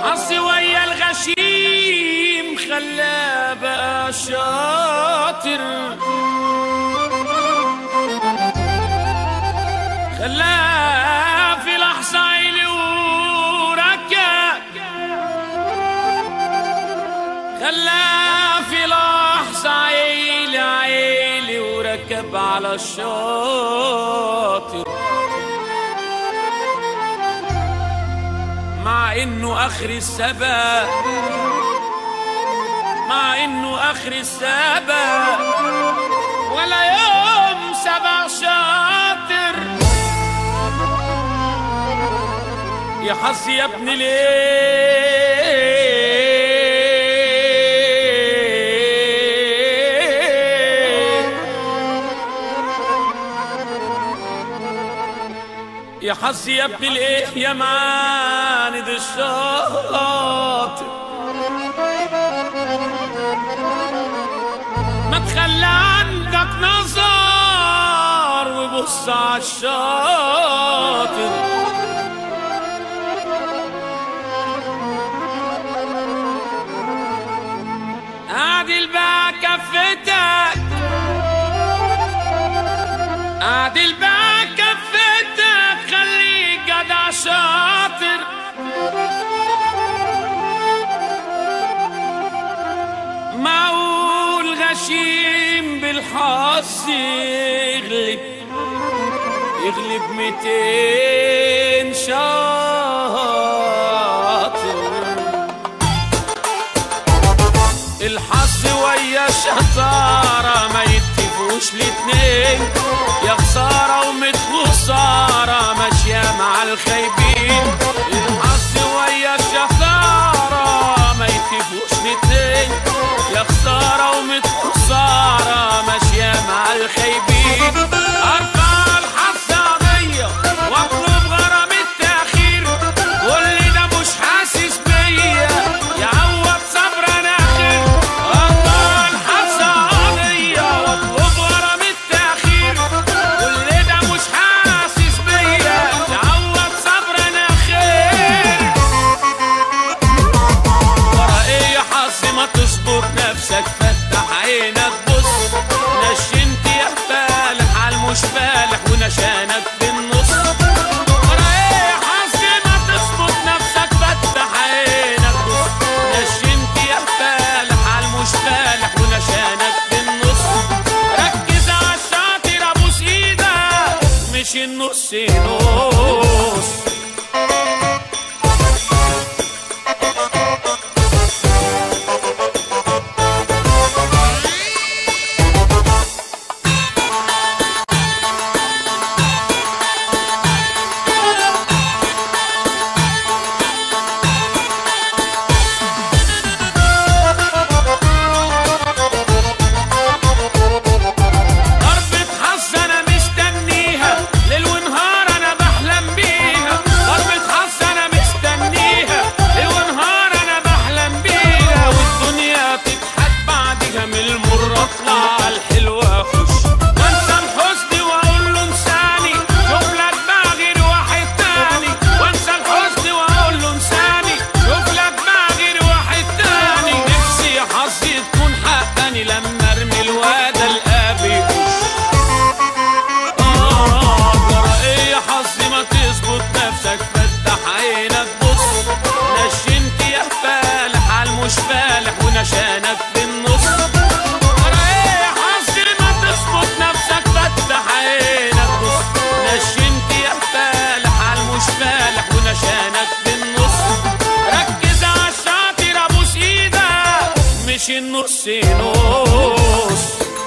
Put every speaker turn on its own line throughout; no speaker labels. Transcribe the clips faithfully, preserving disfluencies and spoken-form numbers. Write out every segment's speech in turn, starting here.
حظي ويا الغشيم خلاه بقى شاطر، خلاه في لحظة عيلي وركب، خلاه في لحظة عيلي عيلي وركب على الشاطر، مع انه اخر السبق، مع انه اخر السبق ولا يوم سبع شاطر. يا حظي يا ابن ليه يا حظي يا ابن الايه يا معاند الشاطر، ما تخلى عندك نظر وبص عالشاطر، اعدل بقى كفتك، اعدل بقى كفتك، خليك جدع شاطر، معقول غشيم بالحظ يغلب يغلب ميتين شاطر. الحظ ويا الشطارة ما يتفقوش الاتنين، يا خسارة ومت خسارة ماشية مع الخايبين. الحظ ويا الشطارة ما يتفقوش الاتنين، يا خسارة ومت خسارة ماشية مع الخايبين. ارفع الحظ قضية واطلب غرام التأخير، واللي ده مش حاسس بيا يعوض صبر انا اخر. ارفع الحظ قضية واطلب غرام التأخير، واللي ده مش حاسس بيا يعوض صبر انا خير. ورا ايه يا حظ ما تظبط نفسك، فتح عينك بص، نشنت يا فالح عالمش فالح ونشانك في النص. ورا ايه يا حظ ما تظبط نفسك، فتح عينك بص، نشنت يا فالح عالمش فالح ونشانك في النص. ركز عالشاطر ابوس ايدك مش النص نص. ضربة حظ انا مستنيها ليل ونهار انا بحلم بيها، ضربة حظ انا مستنيها ليل ونهار انا بحلم بيها. والدنيا تضحك بعدها من المر اطلع عالحلوة اخش، وانسى الحزن واقول له انساني شوف لك بقى غير واحد تاني. وانسى الحزن واقول له انساني شوف لك بقى غير واحد تاني. نفسي يا حظي تكون حقاني لما ارمي الواد القاب يخش. اه جرى ايه يا حظي ما تظبط نفسك، فتح عينك بص، نشنت يا فالح عالمش فالح ونشانك في النص. جرى ايه يا حظي ما تظبط نفسك، فتح عينك بص، نشنت يا فالح عالمش فالح ونشانك في النص. ركز عالشاطر ابوس ايدك مش النص نص.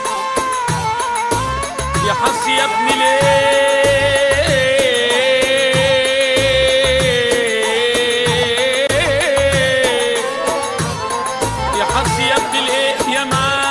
يا حظي يا ابن ليه يا حظي يا ابن الايه يا معاند